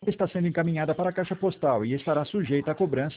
está sendo encaminhada para a caixa postal e estará sujeita à cobrança